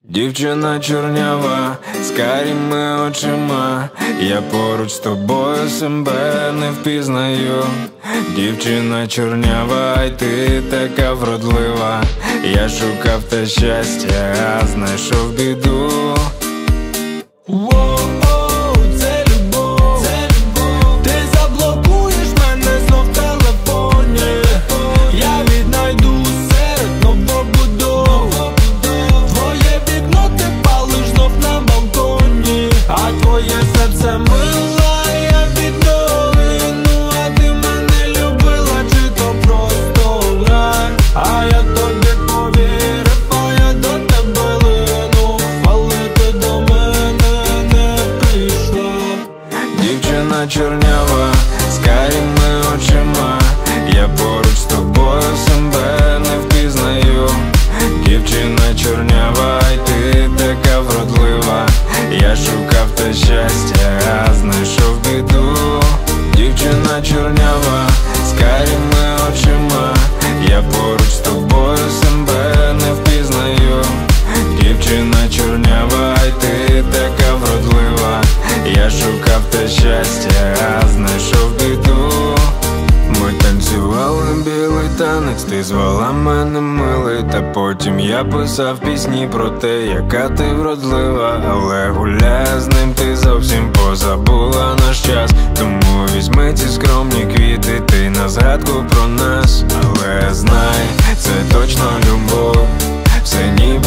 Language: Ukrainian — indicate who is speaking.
Speaker 1: Дівчина чорнява, з карими очима, я поруч з тобою себе не впізнаю. Дівчина чорнява, й ти така вродлива. Я шукав те щастя, а знайшов біду. Дівчина чорнява, з карими очима, я поруч з тобою себе не впізнаю. Дівчина чорнява, й ти така вродлива. Я шукав те щастя, а знайшов біду. Дівчина чорнява, з карими очима, я поруч з тобою себе не впізнаю. Дівчина чорнява, й ти така вродлива. Я шукав те щастя, а знайшов біду. Ми танцювали білий танець, ти звала мене милий. Та потім я писав пісні про те, яка ти вродлива. Але гуляя з ним, ти зовсім позабула наш час. Тому візьми ці скромні квіти, ти на згадку про нас. Але знай, це точно любов, все ніби